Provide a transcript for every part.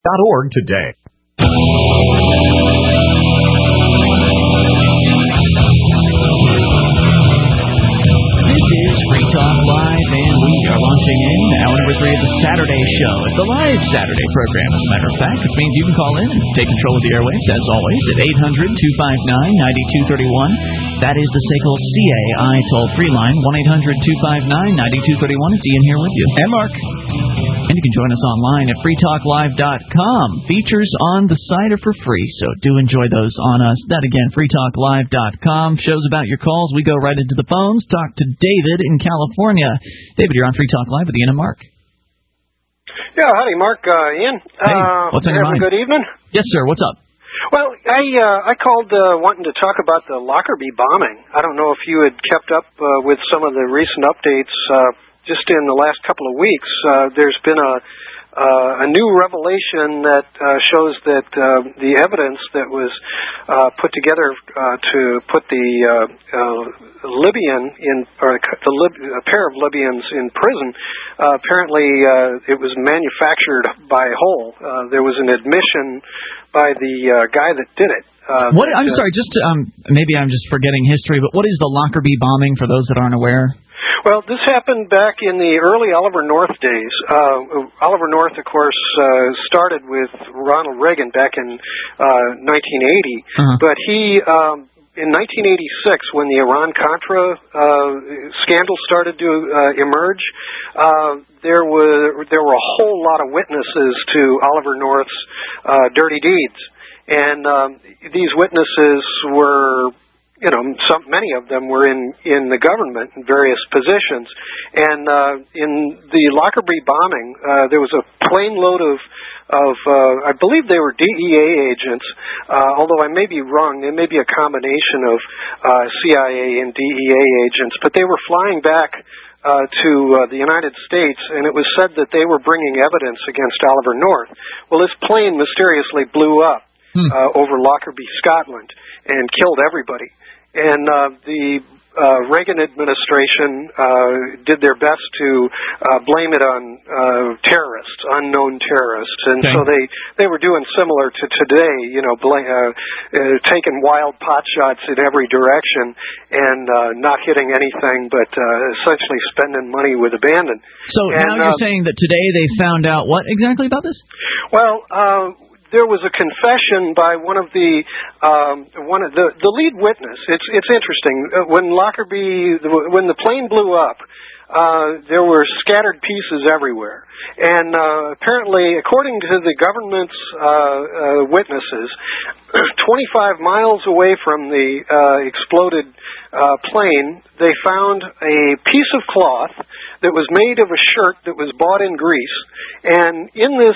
Org today. This is Free Talk Live, and we are launching in hour number 3 of the Saturday show. It's a live Saturday program, as a matter of fact, which means you can call in and take control of the airwaves, as always, at 800-259-9231. That is the SACL CAI toll-free line, 1-800-259-9231. It's Ian here with you. And Mark. And you can join us online at freetalklive.com. Features on the site are for free, so do enjoy those on us. That again, freetalklive.com. Shows about your calls. We go right into the phones. Talk to David in California. David, you're on Free Talk Live with Ian and Mark. Yeah, howdy, Mark. Ian. Hey, what's on your mind? Good evening. Yes, sir. What's up? Well, I called wanting to talk about the Lockerbie bombing. I don't know if you had kept up with some of the recent updates. Just in the last couple of weeks, there's been a new revelation that shows that the evidence that was put together to put the Libyan a pair of Libyans in prison, apparently it was manufactured by Hole. There was an admission by the guy that did it. I'm sorry, just maybe I'm just forgetting history, but what is the Lockerbie bombing for those that aren't aware? Well, this happened back in the early Oliver North days. Oliver North, of course, started with Ronald Reagan back in 1980. But he, in 1986, when the Iran-Contra scandal started to emerge, there were a whole lot of witnesses to Oliver North's dirty deeds. And these witnesses were... many of them were in the government in various positions. And in the Lockerbie bombing, there was a plane load of I believe they were DEA agents, although I may be wrong. They may be a combination of CIA and DEA agents, but they were flying back to the United States, and it was said that they were bringing evidence against Oliver North. Well, this plane mysteriously blew up over Lockerbie, Scotland, and killed everybody. And the Reagan administration did their best to blame it on terrorists, unknown terrorists, and so they were doing similar to today, taking wild pot shots in every direction and not hitting anything, but essentially spending money with abandon. So now you're saying that today they found out what exactly about this? Well. There was a confession by one of the lead witness. It's interesting. When when the plane blew up, there were scattered pieces everywhere. And apparently, according to the government's witnesses, 25 miles away from the exploded plane, they found a piece of cloth that was made of a shirt that was bought in Greece. And in this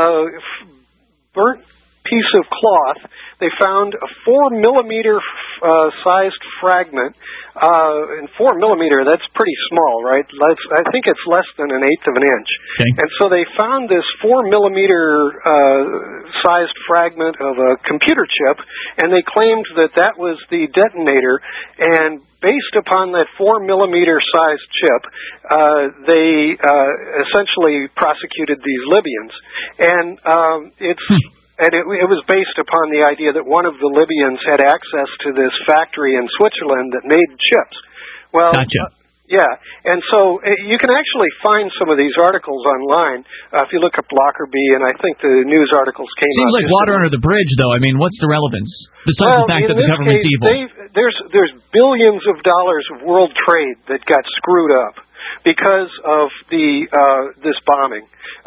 burnt piece of cloth, they found a 4-millimeter sized fragment. And 4 millimeter, that's pretty small, right? I think it's less than an eighth of an inch. Okay. And so they found this 4 millimeter sized fragment of a computer chip, and they claimed that that was the detonator. And based upon that 4 millimeter sized chip, they essentially prosecuted these Libyans. And And it was based upon the idea that one of the Libyans had access to this factory in Switzerland that made chips. Well, gotcha. Yeah, and so you can actually find some of these articles online if you look up Lockerbie, and I think the news articles came out. Seems like water under the bridge, though. I mean, what's the relevance? Besides the fact that the government's evil. There's billions of dollars of world trade that got screwed up because of this bombing.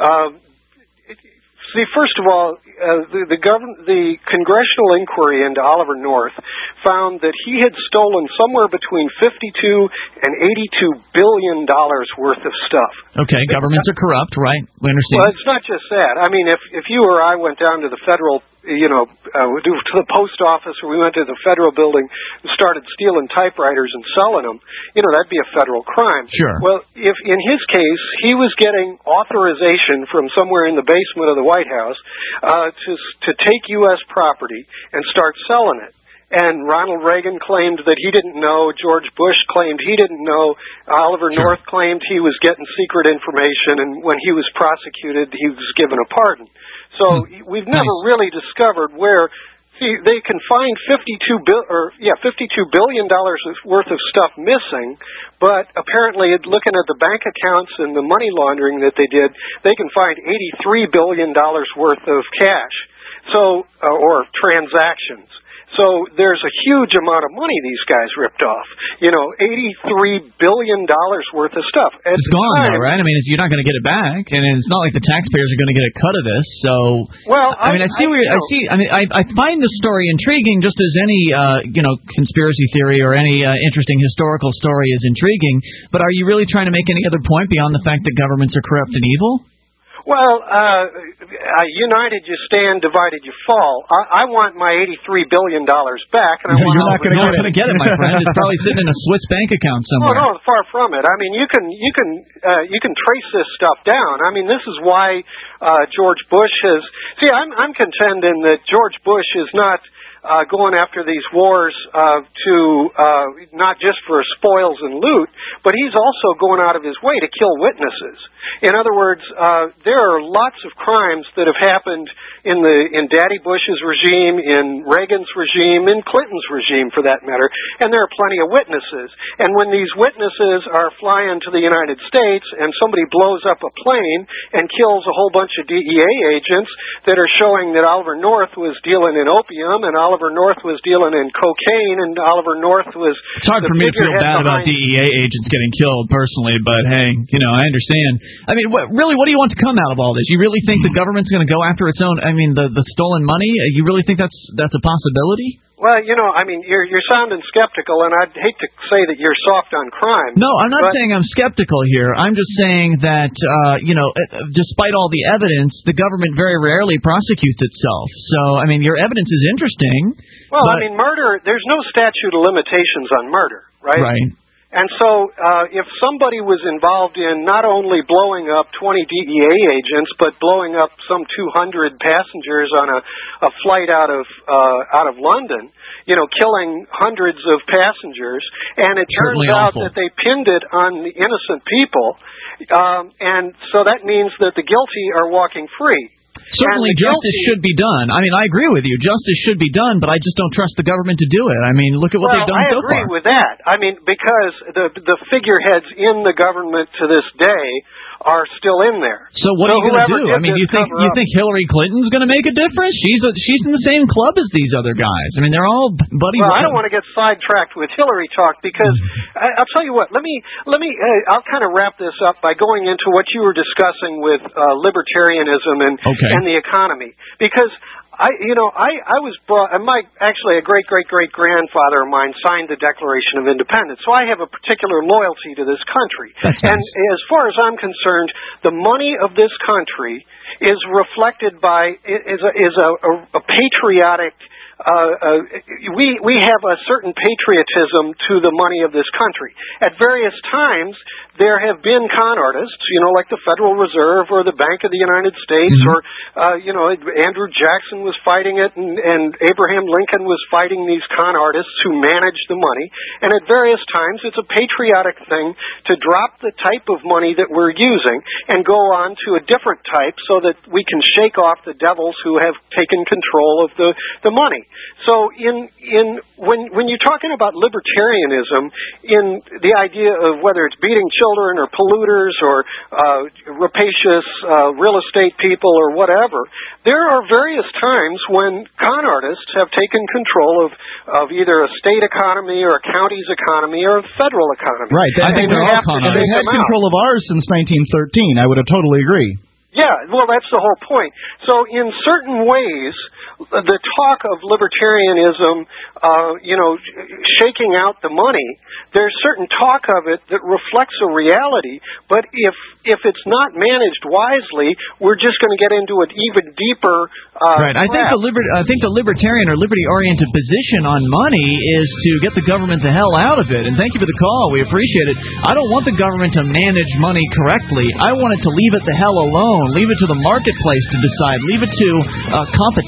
See, first of all, the congressional inquiry into Oliver North found that he had stolen somewhere between $52 and $82 billion worth of stuff. Okay, governments are corrupt, right? We understand. Well, it's not just that. I mean, if you or I went down to the federal, to the post office, or we went to the federal building and started stealing typewriters and selling them, that'd be a federal crime. Sure. Well, if in his case he was getting authorization from somewhere in the basement of the White House to take U.S. property and start selling it. And Ronald Reagan claimed that he didn't know. George Bush claimed he didn't know. Oliver North claimed he was getting secret information, and when he was prosecuted, he was given a pardon. So we've never really discovered where. See, they can find $52 billion worth of stuff missing, but apparently, looking at the bank accounts and the money laundering that they did, they can find $83 billion worth of cash, or transactions. So there's a huge amount of money these guys ripped off. $83 billion worth of stuff. It's gone, though, right? I mean, you're not going to get it back, and it's not like the taxpayers are going to get a cut of this. So, well, I find the story intriguing, just as any conspiracy theory or any interesting historical story is intriguing. But are you really trying to make any other point beyond the fact that governments are corrupt and evil? Well, united you stand, divided you fall. I want my $83 billion back, and you're not going to get it, my friend. It's probably sitting in a Swiss bank account somewhere. Oh no, far from it. I mean, you can trace this stuff down. I mean, this is why George Bush has. See, I'm contending that George Bush is not going after these wars not just for spoils and loot, but he's also going out of his way to kill witnesses. In other words, there are lots of crimes that have happened in Daddy Bush's regime, in Reagan's regime, in Clinton's regime, for that matter, and there are plenty of witnesses. And when these witnesses are flying to the United States and somebody blows up a plane and kills a whole bunch of DEA agents that are showing that Oliver North was dealing in opium and Oliver North was dealing in cocaine and Oliver North was... It's hard for me to feel bad about DEA agents getting killed personally, but hey, I understand. I mean, what do you want to come out of all this? You really think the government's going to go after its own, the stolen money? You really think that's a possibility? Well, you're sounding skeptical, and I'd hate to say that you're soft on crime. No, I'm not saying I'm skeptical here. I'm just saying that, despite all the evidence, the government very rarely prosecutes itself. So, your evidence is interesting. Well, murder, there's no statute of limitations on murder, right? Right. And so if somebody was involved in not only blowing up 20 DEA agents, but blowing up some 200 passengers on a flight out of London, killing hundreds of passengers, and it turns out that they pinned it on the innocent people, and so that means that the guilty are walking free. Certainly justice should be done. I agree with you. Justice should be done, but I just don't trust the government to do it. Look at what they've done so far. I agree with that. Because the figureheads in the government to this day are still in there. So what are you going to do? You think Hillary Clinton's going to make a difference? She's in the same club as these other guys. They're all buddy. Well, I don't want to get sidetracked with Hillary talk because I'll tell you what. Let me. I'll kind of wrap this up by going into what you were discussing with libertarianism and the economy, because I was brought. Actually, a great grandfather of mine signed the Declaration of Independence, so I have a particular loyalty to this country. That's and nice. as far as I'm concerned, the money of this country is reflected by is a patriotic. We have a certain patriotism to the money of this country. At various times, there have been con artists, like the Federal Reserve or the Bank of the United States, or, Andrew Jackson was fighting it, and Abraham Lincoln was fighting these con artists who managed the money. And at various times, it's a patriotic thing to drop the type of money that we're using and go on to a different type so that we can shake off the devils who have taken control of the money. So when you're talking about libertarianism, in the idea of whether it's beating children or polluters or rapacious real estate people or whatever, there are various times when con artists have taken control of either a state economy or a county's economy or a federal economy. Right. I think they're all con artists. They had control of ours since 1913. I would have totally agree. Yeah, well, that's the whole point. So in certain ways, the talk of libertarianism, shaking out the money, there's certain talk of it that reflects a reality, but if it's not managed wisely, we're just going to get into an even deeper right. I think the libertarian or liberty-oriented position on money is to get the government the hell out of it. And thank you for the call. We appreciate it. I don't want the government to manage money correctly. I want it to leave it the hell alone. Leave it to the marketplace to decide. Leave it to competition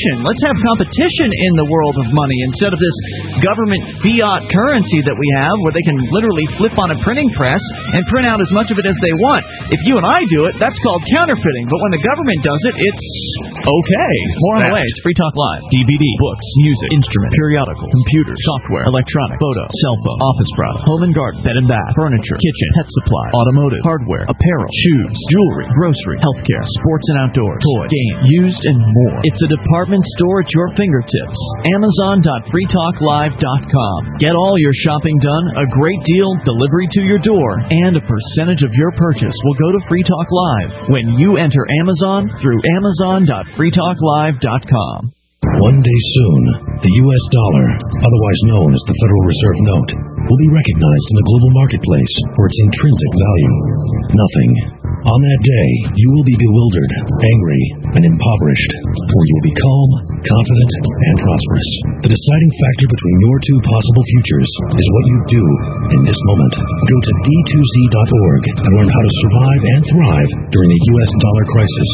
competition. Let's have competition in the world of money instead of this government fiat currency that we have where they can literally flip on a printing press and print out as much of it as they want. If you and I do it, that's called counterfeiting. But when the government does it, it's okay. More on the way. It's Free Talk Live. DVD, books, music, instruments, periodicals, computers, software, electronic, photo, cell phone, office products, home and garden, bed and bath, furniture, kitchen, pet supply, automotive, hardware, apparel, shoes, jewelry, grocery, healthcare, sports and outdoors, toys, games, used, and more. It's a department store at your fingertips. Amazon.freetalklive.com. Get all your shopping done, a great deal, delivery to your door, and a percentage of your purchase will go to Free Talk Live when you enter Amazon through Amazon.freetalklive.com. One day soon, the U.S. dollar, otherwise known as the Federal Reserve Note, will be recognized in the global marketplace for its intrinsic value. Nothing. On that day, you will be bewildered, angry, and impoverished, or you will be calm, confident, and prosperous. The deciding factor between your two possible futures is what you do in this moment. Go to d2z.org and learn how to survive and thrive during a U.S. dollar crisis.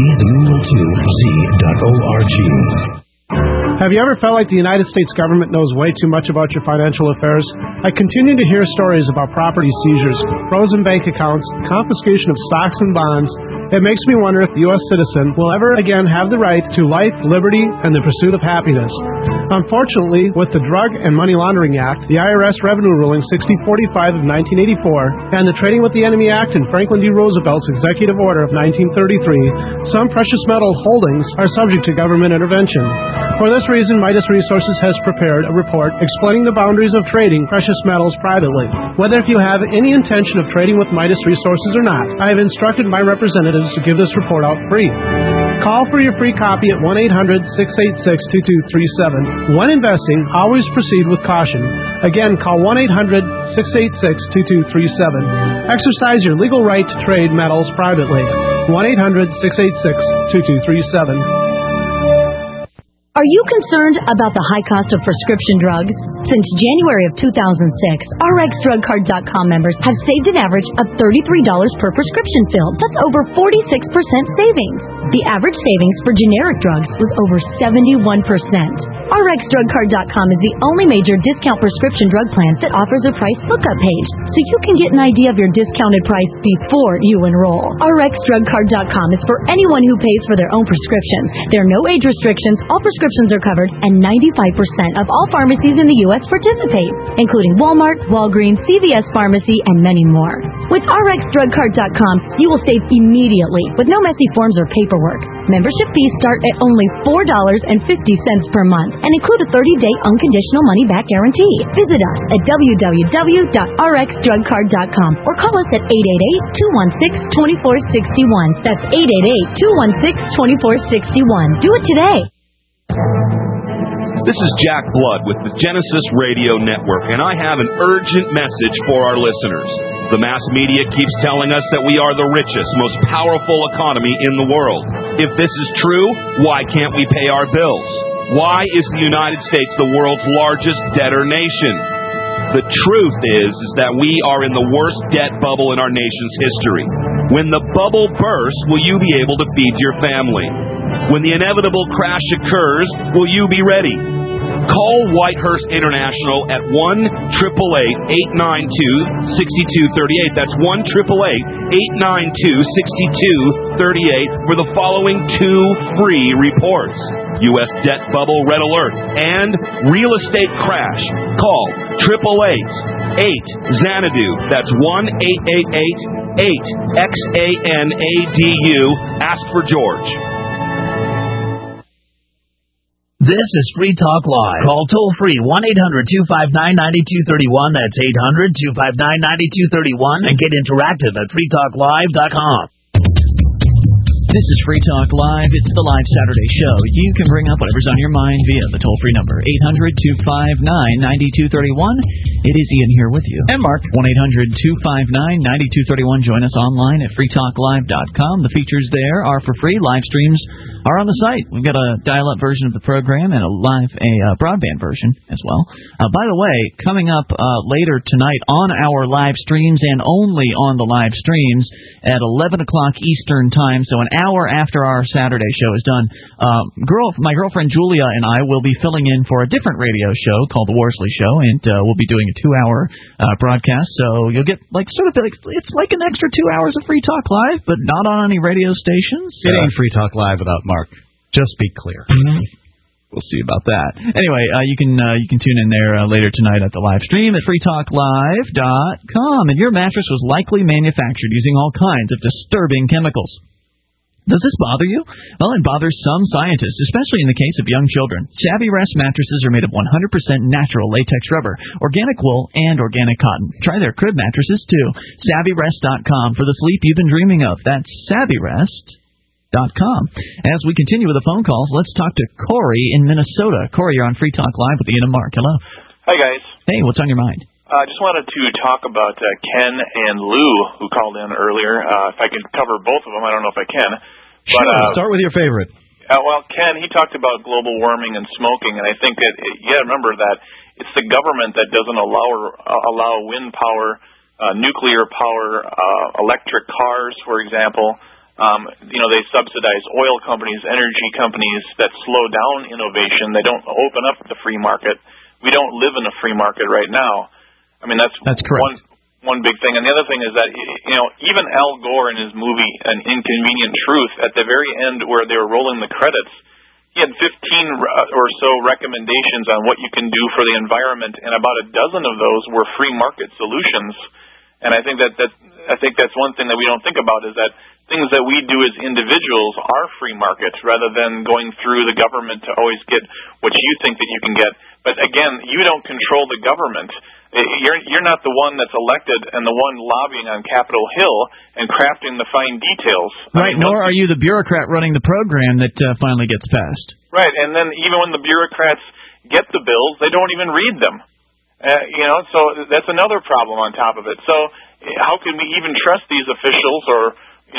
D2z.org. Have you ever felt like the United States government knows way too much about your financial affairs? I continue to hear stories about property seizures, frozen bank accounts, confiscation of stocks and bonds. It makes me wonder if the U.S. citizen will ever again have the right to life, liberty, and the pursuit of happiness. Unfortunately, with the Drug and Money Laundering Act, the IRS Revenue Ruling 6045 of 1984, and the Trading with the Enemy Act and Franklin D. Roosevelt's Executive Order of 1933, some precious metal holdings are subject to government intervention. For this reason, Midas Resources has prepared a report explaining the boundaries of trading precious metals privately. Whether if you have any intention of trading with Midas Resources or not, I have instructed my representatives to give this report out free. Call for your free copy at 1-800-686-2237. When investing, always proceed with caution. Again, call 1-800-686-2237. Exercise your legal right to trade metals privately. 1-800-686-2237. Are you concerned about the high cost of prescription drugs? Since January of 2006, RxDrugCard.com members have saved an average of $33 per prescription fill. That's over 46% savings. The average savings for generic drugs was over 71%. RxDrugCard.com is the only major discount prescription drug plan that offers a price lookup page, so you can get an idea of your discounted price before you enroll. RxDrugCard.com is for anyone who pays for their own prescriptions. There are no age restrictions, all prescriptions are covered, and 95% of all pharmacies in the U.S. participate, including Walmart, Walgreens, CVS Pharmacy, and many more. With RxDrugCard.com, you will save immediately with no messy forms or paperwork. Membership fees start at only $4.50 per month and include a 30-day unconditional money-back guarantee. Visit us at www.rxdrugcard.com or call us at 888-216-2461. That's 888-216-2461. Do it today. This is Jack Blood with the Genesis Radio Network, and I have an urgent message for our listeners. The mass media keeps telling us that we are the richest, most powerful economy in the world. If this is true, why can't we pay our bills? Why is the United States the world's largest debtor nation? The truth is that we are in the worst debt bubble in our nation's history. When the bubble bursts, will you be able to feed your family? When the inevitable crash occurs, will you be ready? Call Whitehurst International at 1-888-892-6238. That's 1-888-892-6238 for the following 2 free reports. U.S. debt bubble red alert and real estate crash. Call 888-8-XANADU. That's 1-888-8-XANADU. Ask for George. This is Free Talk Live. Call toll-free 1-800-259-9231. That's 800-259-9231. And get interactive at freetalklive.com. This is Free Talk Live. It's the live Saturday show. You can bring up whatever's on your mind via the toll-free number, 800-259-9231. It is Ian here with you. And Mark. 1-800-259-9231. Join us online at freetalklive.com. The features there are for free. Live streams are on the site. We've got a dial-up version of the program and a broadband version as well. By the way, coming up later tonight on our live streams and only on the live streams at 11 o'clock Eastern Time, so an hour after our Saturday show is done, my girlfriend Julia and I will be filling in for a different radio show called The Worsley Show, and we'll be doing a 2-hour broadcast. So you'll get it's like an extra 2 hours of Free Talk Live, but not on any radio stations. It ain't Free Talk Live without Mark. Just be clear. We'll see about that. Anyway, you can tune in there later tonight at the live stream at freetalklive.com. And your mattress was likely manufactured using all kinds of disturbing chemicals. Does this bother you? Well, it bothers some scientists, especially in the case of young children. Savvy Rest mattresses are made of 100% natural latex rubber, organic wool, and organic cotton. Try their crib mattresses, too. SavvyRest.com for the sleep you've been dreaming of. That's SavvyRest.com. As we continue with the phone calls, let's talk to Corey in Minnesota. Corey, you're on Free Talk Live with Ian and Mark. Hello. Hi, guys. Hey, what's on your mind? I just wanted to talk about Ken and Lou, who called in earlier. If I could cover both of them, I don't know if I can. Sure, start with your favorite. Well, Ken, he talked about global warming and smoking, and I think that, remember that it's the government that doesn't allow wind power, nuclear power, electric cars, for example. They subsidize oil companies, energy companies that slow down innovation. They don't open up the free market. We don't live in a free market right now. I mean, that's correct. One big thing. And the other thing is that, even Al Gore in his movie An Inconvenient Truth, at the very end where they were rolling the credits, he had 15 or so recommendations on what you can do for the environment, and about a dozen of those were free market solutions. And I think that's one thing that we don't think about, is that things that we do as individuals are free markets rather than going through the government to always get what you think that you can get. But again, you don't control the government. You're not the one that's elected and the one lobbying on Capitol Hill and crafting the fine details. Right, nor are you the bureaucrat running the program that finally gets passed. Right, and then even when the bureaucrats get the bills, they don't even read them. So that's another problem on top of it. So how can we even trust these officials or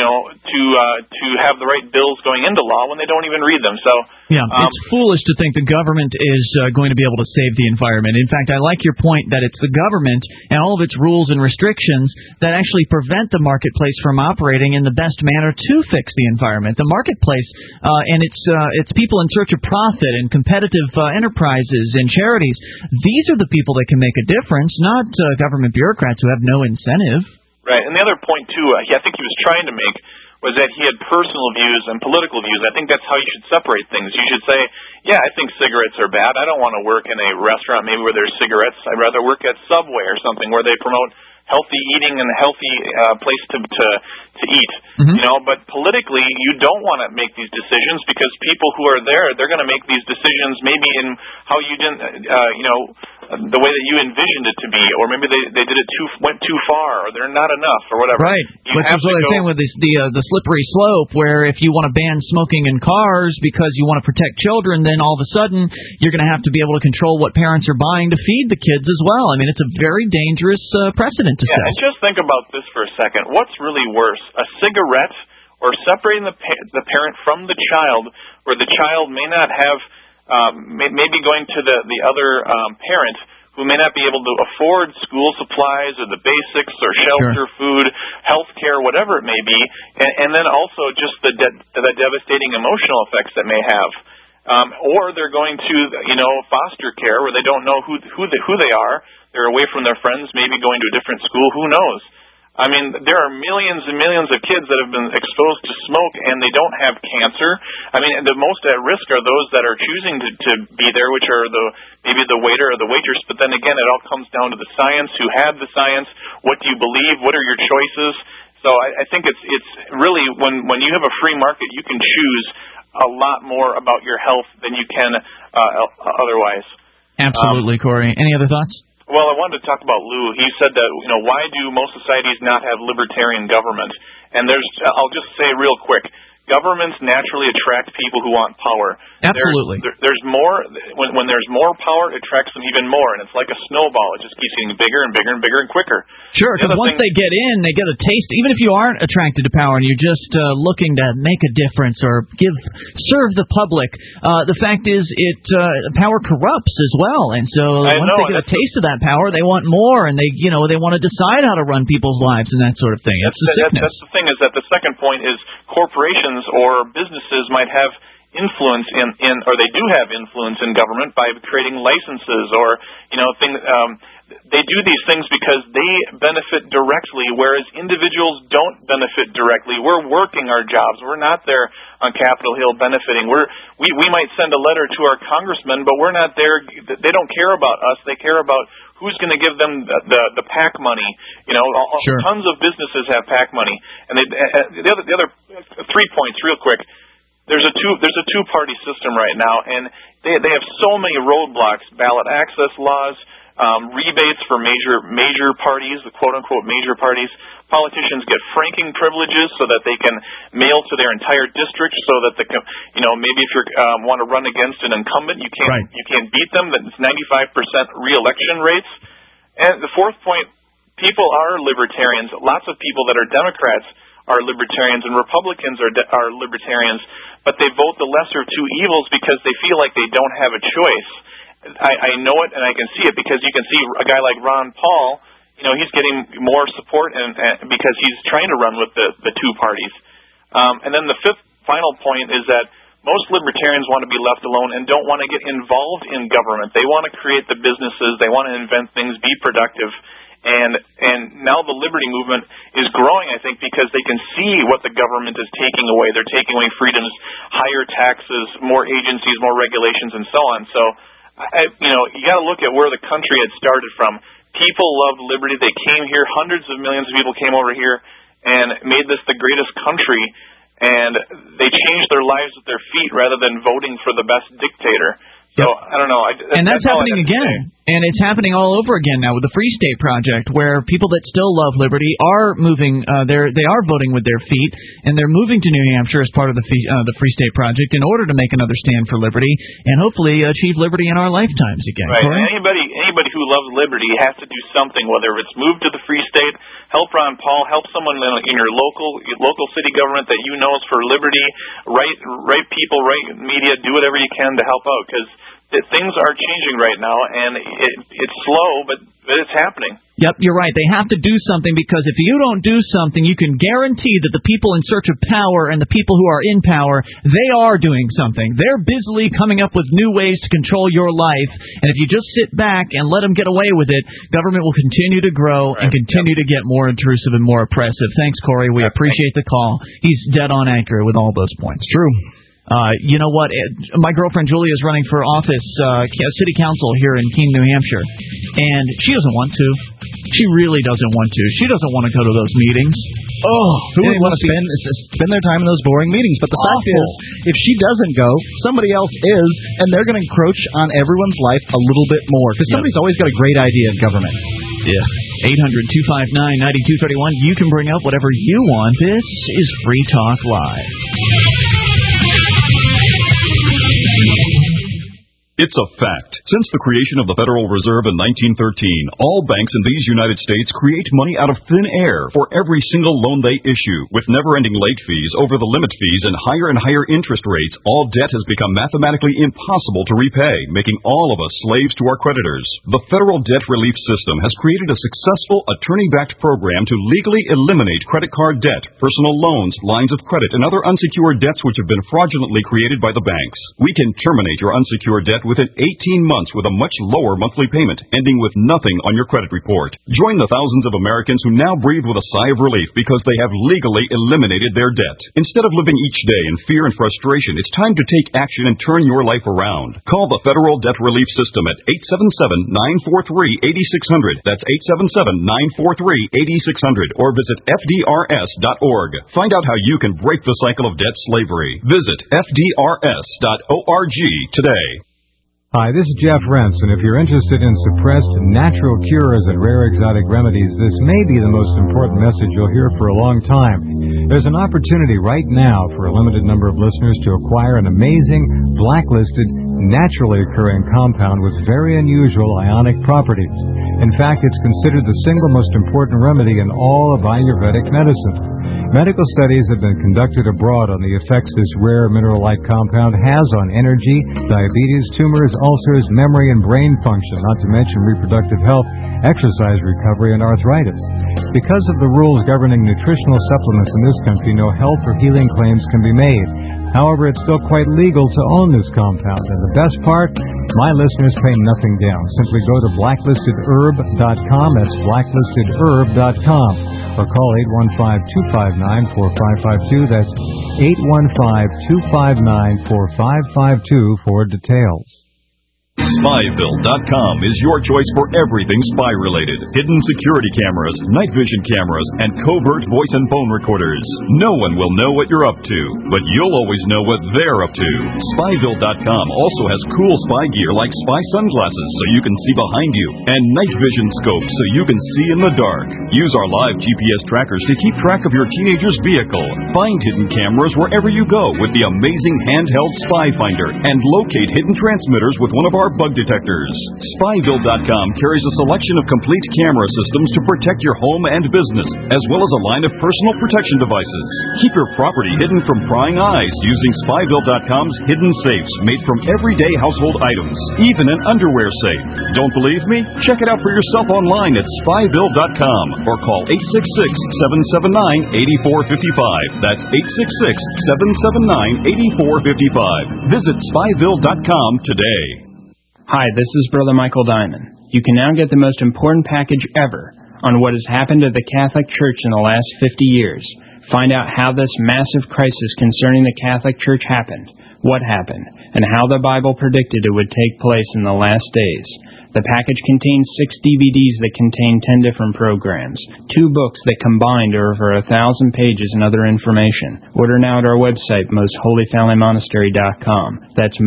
to have the right bills going into law when they don't even read them? So it's foolish to think the government is going to be able to save the environment. In fact, I like your point that it's the government and all of its rules and restrictions that actually prevent the marketplace from operating in the best manner to fix the environment. The marketplace and its people in search of profit and competitive enterprises and charities, these are the people that can make a difference, not government bureaucrats who have no incentive. Right, and the other point, too, I think he was trying to make was that he had personal views and political views. I think that's how you should separate things. You should say, yeah, I think cigarettes are bad. I don't want to work in a restaurant maybe where there's cigarettes. I'd rather work at Subway or something where they promote healthy eating and a healthy place to eat. Mm-hmm. But politically, you don't want to make these decisions because people who are there, they're going to make these decisions maybe in how you didn't, the way that you envisioned it to be, or maybe they did it went too far, or they're not enough, or whatever. Right, which is what I'm saying with the slippery slope, where if you want to ban smoking in cars because you want to protect children, then all of a sudden you're going to have to be able to control what parents are buying to feed the kids as well. I mean, it's a very dangerous precedent to set. And just think about this for a second. What's really worse, a cigarette or separating the parent from the child, where the child may not have maybe going to the other parent who may not be able to afford school supplies or the basics or shelter, food, health care, whatever it may be, and then also just the devastating emotional effects that may have. Or they're going to foster care where they don't know who they are. They're away from their friends, maybe going to a different school. Who knows? I mean, there are millions and millions of kids that have been exposed to smoke, and they don't have cancer. I mean, the most at risk are those that are choosing to be there, which are maybe the waiter or the waitress. But then again, it all comes down to the science. Who had the science? What do you believe? What are your choices? So I think it's really when you have a free market, you can choose a lot more about your health than you can otherwise. Absolutely, Corey. Any other thoughts? Well, I wanted to talk about Lou. He said that, why do most societies not have libertarian government? And I'll just say real quick, governments naturally attract people who want power. Absolutely. There's more when there's more power, it attracts them even more, and it's like a snowball. It just keeps getting bigger and bigger and bigger and quicker. Sure, because once they get in, they get a taste. Even if you aren't attracted to power and you're just looking to make a difference or serve the public, the fact is power corrupts as well. And so once they get a taste of that power, they want more, and they want to decide how to run people's lives and that sort of thing. That's the sickness. That's the thing, is that the second point is corporations corporations or businesses might have influence in or they do have influence in government by creating licenses or, they do these things because they benefit directly, whereas individuals don't benefit directly. We're working our jobs. We're not there on Capitol Hill benefiting. We might send a letter to our congressman, but we're not there. They don't care about us. They care about who's going to give them the PAC money. Sure. Tons of businesses have PAC money. And the other 3 points, real quick. There's a two-party system right now, and they have so many roadblocks: ballot access laws, rebates for major parties, the quote-unquote major parties. Politicians get franking privileges so that they can mail to their entire district, so that maybe if you want to run against an incumbent, you can't beat them. That's 95% re-election rates. And the fourth point, people are libertarians. Lots of people that are Democrats are libertarians, and Republicans are libertarians, but they vote the lesser of two evils because they feel like they don't have a choice. I know it, and I can see it, because you can see a guy like Ron Paul, he's getting more support and because he's trying to run with the two parties. And then the fifth final point is that most libertarians want to be left alone and don't want to get involved in government. They want to create the businesses, they want to invent things, be productive. And now the liberty movement is growing, I think, because they can see what the government is taking away. They're taking away freedoms, higher taxes, more agencies, more regulations, and so on. So, you got to look at where the country had started from. People love liberty. They came here. Hundreds of millions of people came over here and made this the greatest country. And they changed their lives with their feet rather than voting for the best dictator. So, I don't know. And that's happening again. And it's happening all over again now with the Free State Project, where people that still love liberty are moving, they are voting with their feet, and they're moving to New Hampshire as part of the Free State Project in order to make another stand for liberty and hopefully achieve liberty in our lifetimes again. Right. Anybody who loves liberty has to do something, whether it's move to the Free State, help Ron Paul, help someone in your local city government that you know is for liberty, write people, write media, do whatever you can to help out, because things are changing right now, and it's slow, but it's happening. Yep, you're right. They have to do something, because if you don't do something, you can guarantee that the people in search of power and the people who are in power, they are doing something. They're busily coming up with new ways to control your life, and if you just sit back and let them get away with it, government will continue to grow and continue to get more intrusive and more oppressive. Thanks, Corey. We appreciate the call. He's dead on accurate with all those points. True. You know what? My girlfriend Julia is running for office, city council here in Keene, New Hampshire, and she doesn't want to. She really doesn't want to. She doesn't want to go to those meetings. Oh, who would want to spend their time in those boring meetings? But the fact is, if she doesn't go, somebody else is, and they're going to encroach on everyone's life a little bit more, because somebody's always got a great idea in government. Yeah. 800-259-9231. You can bring up whatever you want. This is Free Talk Live. It's a fact. Since the creation of the Federal Reserve in 1913, all banks in these United States create money out of thin air for every single loan they issue. With never-ending late fees, over the limit fees, and higher interest rates, all debt has become mathematically impossible to repay, making all of us slaves to our creditors. The Federal Debt Relief System has created a successful attorney-backed program to legally eliminate credit card debt, personal loans, lines of credit, and other unsecured debts which have been fraudulently created by the banks. We can terminate your unsecured debt within 18 months with a much lower monthly payment, ending with nothing on your credit report. Join the thousands of Americans who now breathe with a sigh of relief because they have legally eliminated their debt. Instead of living each day in fear and frustration, it's time to take action and turn your life around. Call the Federal Debt Relief System at 877-943-8600. That's 877-943-8600. Or visit FDRS.org. Find out how you can break the cycle of debt slavery. Visit FDRS.org today. Hi, this is Jeff Rentz, and if you're interested in suppressed natural cures and rare exotic remedies, this may be the most important message you'll hear for a long time. There's an opportunity right now for a limited number of listeners to acquire an amazing, blacklisted, naturally occurring compound with very unusual ionic properties. In fact, it's considered the single most important remedy in all of Ayurvedic medicine. Medical studies have been conducted abroad on the effects this rare mineral-like compound has on energy, diabetes, tumors, ulcers, memory and brain function, not to mention reproductive health, exercise recovery, and arthritis. Because of the rules governing nutritional supplements in this country, no health or healing claims can be made. However, it's still quite legal to own this compound. And the best part, my listeners pay nothing down. Simply go to blacklistedherb.com. That's blacklistedherb.com. Or call 815-259-4552. That's 815-259-4552 for details. Spyville.com is your choice for everything spy-related. Hidden security cameras, night vision cameras, and covert voice and phone recorders. No one will know what you're up to, but you'll always know what they're up to. Spyville.com also has cool spy gear like spy sunglasses so you can see behind you, and night vision scopes so you can see in the dark. Use our live GPS trackers to keep track of your teenager's vehicle. Find hidden cameras wherever you go with the amazing handheld Spy Finder, and locate hidden transmitters with one of our bug detectors. Spyville.com carries a selection of complete camera systems to protect your home and business, as well as a line of personal protection devices. Keep your property hidden from prying eyes using Spyville.com's hidden safes made from everyday household items, even an underwear safe. Don't believe me? Check it out for yourself online at Spyville.com or call 866-779-8455. That's 866-779-8455. Visit Spyville.com today. Hi, this is Brother Michael Diamond. You can now get the most important package ever on what has happened to the Catholic Church in the last 50 years. Find out how this massive crisis concerning the Catholic Church happened, what happened, and how the Bible predicted it would take place in the last days. The package contains 6 DVDs that contain 10 different programs, 2 books that combined are over 1,000 pages and other information. Order now at our website, mostholyfamilymonastery.com. That's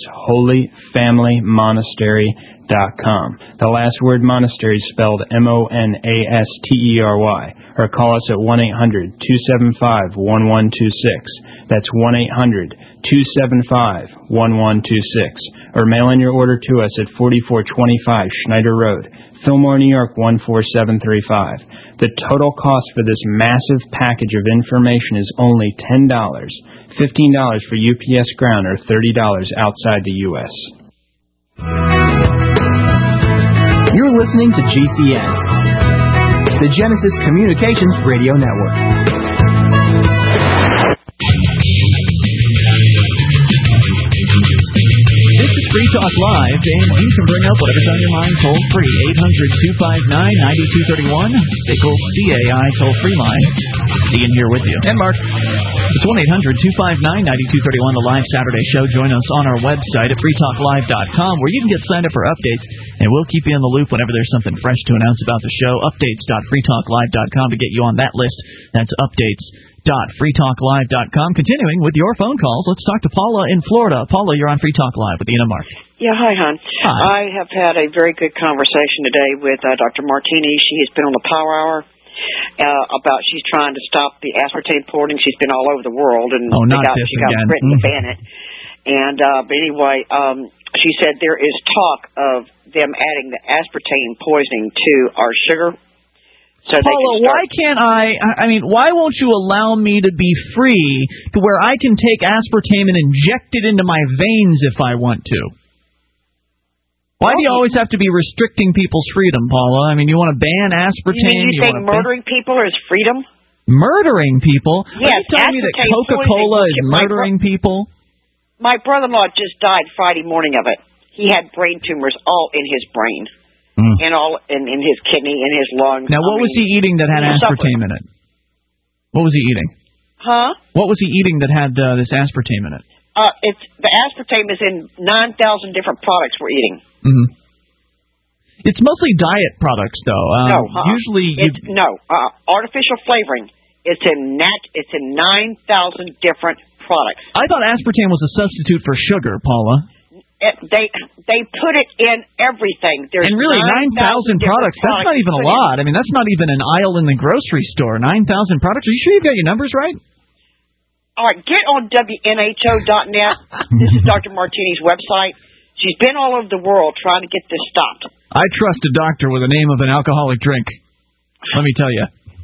mostholyfamilymonastery.com. The last word monastery is spelled M-O-N-A-S-T-E-R-Y. Or call us at 1-800-275-1126. That's 1-800-275-1126. Or mail in your order to us at 4425 Schneider Road, Fillmore, New York 14735. The total cost for this massive package of information is only $10, $15 for UPS Ground, or $30 outside the U.S. You're listening to GCN, the Genesis Communications Radio Network. This is Free Talk Live, and you can bring up whatever's on your mind toll-free. 800-259-9231, SICKLE CAI toll-free line. It's Ian here with you. And Mark. It's 1-800-259-9231, the live Saturday show. Join us on our website at freetalklive.com, where you can get signed up for updates, and we'll keep you in the loop whenever there's something fresh to announce about the show. Updates.freetalklive.com to get you on that list. That's updates.freetalklive.com. Continuing with your phone calls, let's talk to Paula in Florida. Paula, you're on Free Talk Live with Ian and Mark. Yeah, hi, hon. Hi. I have had a very good conversation today with Dr. Martini. She has been on the Power Hour about she's trying to stop the aspartame porting. She's been all over the world, and she got Britain to ban it. And but anyway, she said there is talk of them adding the aspartame poisoning to our sugar. So Paula, why can't I mean, why won't you allow me to be free to where I can take aspartame and inject it into my veins if I want to? Why do you always have to be restricting people's freedom, Paula? I mean, you want to ban aspartame? You think murdering people is freedom? Murdering people? Yes, are you telling me that Coca-Cola is murdering people? My brother-in-law just died Friday morning of it. He had brain tumors all in his brain. And all in his kidney, in his lungs. Now, what was he eating that had aspartame in it? What was he eating? Huh? What was he eating that had this aspartame in it? It's the aspartame is in 9,000 different products we're eating. Mm-hmm. It's mostly diet products, though. Usually, artificial flavoring. It's in 9,000 different products. I thought aspartame was a substitute for sugar, Paula. They put it in everything. There's and really, 9,000 products, that's not even a lot. I mean, that's not even an aisle in the grocery store. 9,000 products. Are you sure you've got your numbers right? All right, get on WNHO.net. This is Dr. Martini's website. She's been all over the world trying to get this stopped. I trust a doctor with the name of an alcoholic drink. Let me tell you.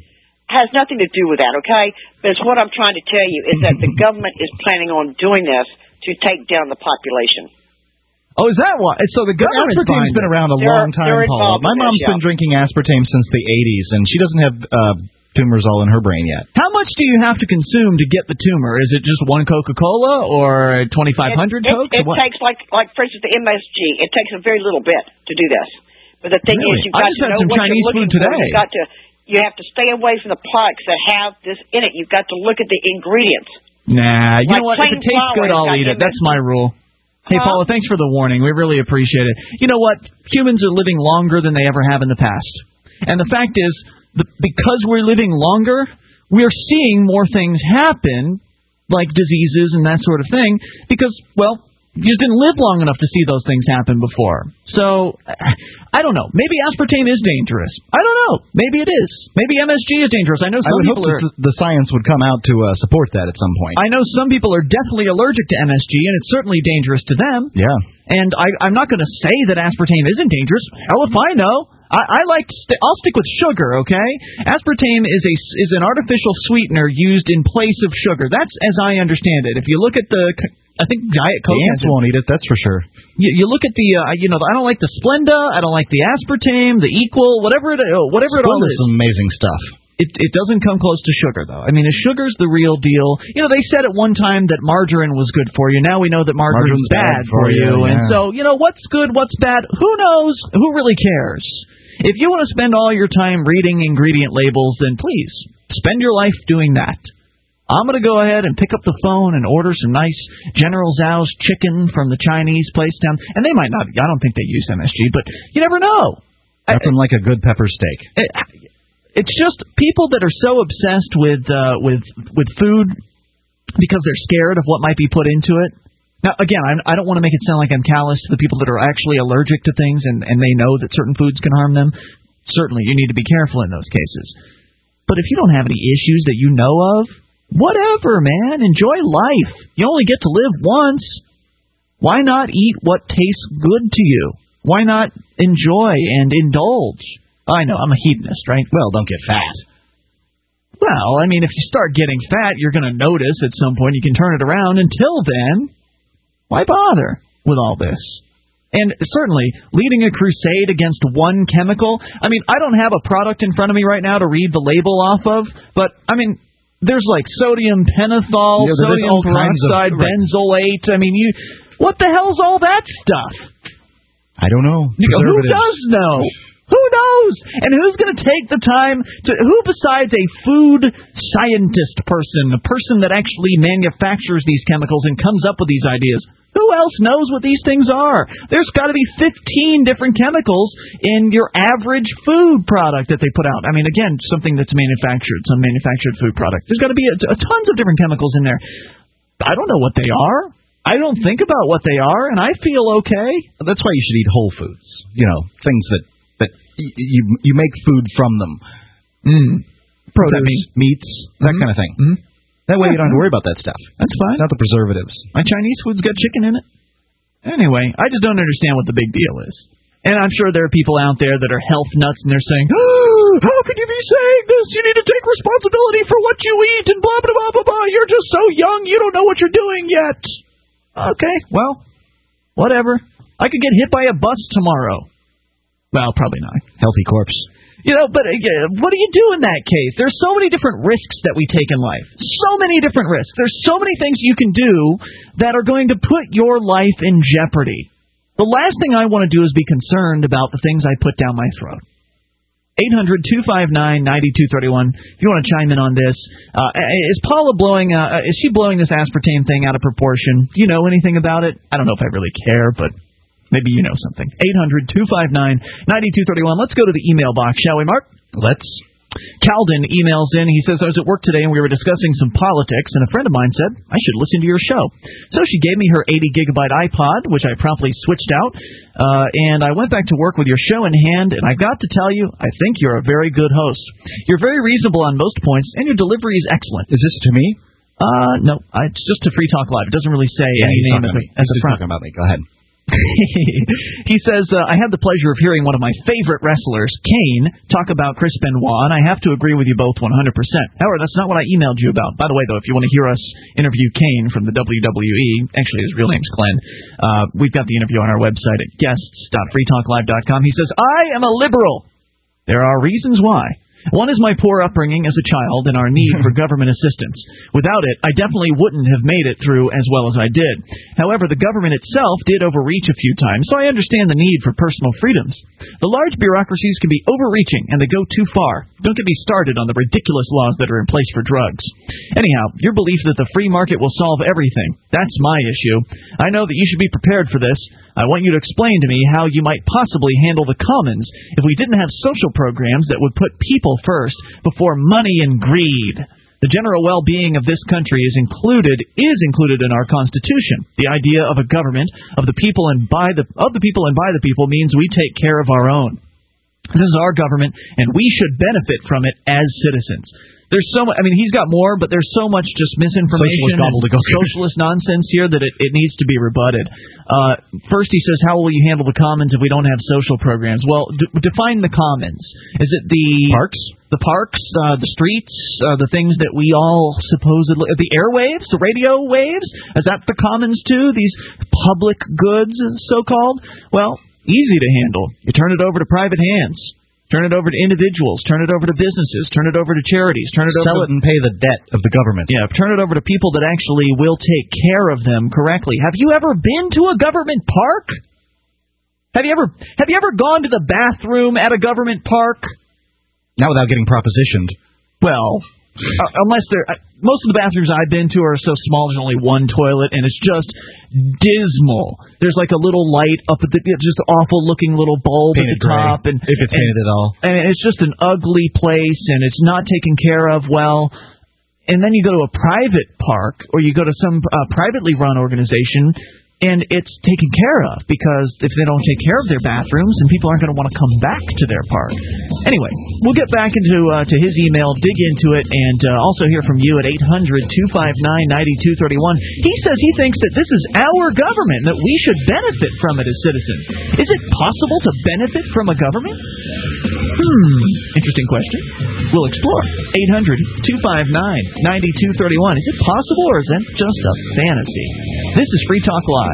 has nothing to do with that, okay? But it's what I'm trying to tell you is that the government is planning on doing this to take down the population. Oh, is that why? So the government's aspartame's been around a long time, Paul. My mom's been drinking aspartame since the 80s, and she doesn't have tumors all in her brain yet. How much do you have to consume to get the tumor? Is it just one Coca-Cola or 2,500 Cokes? It takes, like, for instance, the MSG, it takes a very little bit to do this. But the thing is, you've got to know what you're looking for. You have to stay away from the products that have this in it. You've got to look at the ingredients. Nah, you know what? If it tastes good, I'll eat it. That's my rule. Hey, Paula, thanks for the warning. We really appreciate it. You know what? Humans are living longer than they ever have in the past. And the fact is, because we're living longer, we're seeing more things happen, like diseases and that sort of thing, because, well, you just didn't live long enough to see those things happen before. So, I don't know. Maybe aspartame is dangerous. I don't know. Maybe it is. Maybe MSG is dangerous. I know some people hope the science would come out to support that at some point. I know some people are definitely allergic to MSG, and it's certainly dangerous to them. Yeah. And I'm not going to say that aspartame isn't dangerous. Hell if I know. I'll stick with sugar, okay? Aspartame is an artificial sweetener used in place of sugar. That's as I understand it. If you look at I think Diet Coke. The ants won't eat it, that's for sure. You look at I don't like the Splenda, I don't like the aspartame, the Equal, whatever it all is. Some amazing stuff. It doesn't come close to sugar, though. I mean, sugar's the real deal. You know, they said at one time that margarine was good for you. Now we know that margarine's bad for you. Yeah. And so, what's good, what's bad, who knows? Who really cares? If you want to spend all your time reading ingredient labels, then please spend your life doing that. I'm going to go ahead and pick up the phone and order some nice General Tso's chicken from the Chinese place down. And they might not. I don't think they use MSG, but you never know. Nothing like a good pepper steak. It's just people that are so obsessed with food because they're scared of what might be put into it. Now, again, I don't want to make it sound like I'm callous to the people that are actually allergic to things and they know that certain foods can harm them. Certainly, you need to be careful in those cases. But if you don't have any issues that you know of, whatever, man. Enjoy life. You only get to live once. Why not eat what tastes good to you? Why not enjoy and indulge? I know, I'm a hedonist, right? Well, don't get fat. Well, I mean, if you start getting fat, you're going to notice at some point you can turn it around. Until then, why bother with all this? And certainly, leading a crusade against one chemical, I mean, I don't have a product in front of me right now to read the label off of, but, I mean, there's like sodium pentothal, sodium peroxide, benzoate. I mean, what the hell's all that stuff? I don't know. Who does know? Who knows? And who's going to take the time who besides a food scientist person, a person that actually manufactures these chemicals and comes up with these ideas, who else knows what these things are? There's got to be 15 different chemicals in your average food product that they put out. I mean, again, something that's manufactured, some manufactured food product. There's got to be tons of different chemicals in there. I don't know what they are. I don't think about what they are, and I feel okay. That's why you should eat whole foods. Things that you make food from them. Produce, meats, that kind of thing. That way you don't have to worry about that stuff. That's fine. Not the preservatives. My Chinese food's got chicken in it. Anyway, I just don't understand what the big deal is. And I'm sure there are people out there that are health nuts and they're saying, how could you be saying this? You need to take responsibility for what you eat and blah, blah, blah, blah, blah. You're just so young, you don't know what you're doing yet. Okay, well, whatever. I could get hit by a bus tomorrow. Well, probably not. Healthy corpse. But what do you do in that case? There's so many different risks that we take in life. So many different risks. There's so many things you can do that are going to put your life in jeopardy. The last thing I want to do is be concerned about the things I put down my throat. 800-259-9231. If you want to chime in on this, is Paula is she blowing this aspartame thing out of proportion? Do you know anything about it? I don't know if I really care, but maybe you know something. 800-259-9231. Let's go to the email box, shall we, Mark? Let's. Calden emails in. He says, I was at work today and we were discussing some politics, and a friend of mine said, I should listen to your show. So she gave me her 80-gigabyte iPod, which I promptly switched out, and I went back to work with your show in hand, and I've got to tell you, I think you're a very good host. You're very reasonable on most points, and your delivery is excellent. Is this to me? No, it's just to Free Talk Live. It doesn't really say any name at the front. Talking about me. Go ahead. He says, I had the pleasure of hearing one of my favorite wrestlers, Kane, talk about Chris Benoit, and I have to agree with you both 100%. However, that's not what I emailed you about. By the way, though, if you want to hear us interview Kane from the WWE, actually his real name's Glenn, we've got the interview on our website at guests.freetalklive.com. He says, I am a liberal. There are reasons why. One is my poor upbringing as a child and our need for government assistance. Without it, I definitely wouldn't have made it through as well as I did. However, the government itself did overreach a few times, so I understand the need for personal freedoms. The large bureaucracies can be overreaching, and they go too far. Don't get me started on the ridiculous laws that are in place for drugs. Anyhow, your belief that the free market will solve everything, that's my issue. I know that you should be prepared for this. I want you to explain to me how you might possibly handle the commons if we didn't have social programs that would put people first before money and greed. The general well-being of this country is included in our Constitution. The idea of a government of the people and by the people means we take care of our own. This is our government, and we should benefit from it as citizens. There's so much. I mean, he's got more, but there's so much just misinformation and socialist nonsense here that it needs to be rebutted. First, he says, how will you handle the commons if we don't have social programs? Well, define the commons. Is it the parks? The parks, the streets, the things that we all supposedly... The airwaves, the radio waves? Is that the commons too? These public goods, so-called? Well, easy to handle. You turn it over to private hands. Turn it over to individuals. Turn it over to businesses. Turn it over to charities. Sell it and pay the debt of the government. Yeah, turn it over to people that actually will take care of them correctly. Have you ever been to a government park? Have you ever gone to the bathroom at a government park? Not without getting propositioned. Well, unless most of the bathrooms I've been to are so small there's only one toilet, and it's just dismal. There's like a little light up at the just awful looking little bulb painted at the top, gray, if it's painted at all. And it's just an ugly place, and it's not taken care of well. And then you go to a private park, or you go to some privately run organization, and it's taken care of, because if they don't take care of their bathrooms, then people aren't going to want to come back to their park. Anyway, we'll get back into to his email, dig into it, and also hear from you at 800-259-9231. He says he thinks that this is our government, that we should benefit from it as citizens. Is it possible to benefit from a government? Interesting question. We'll explore. 800-259-9231. Is it possible, or is that just a fantasy? This is Free Talk Live.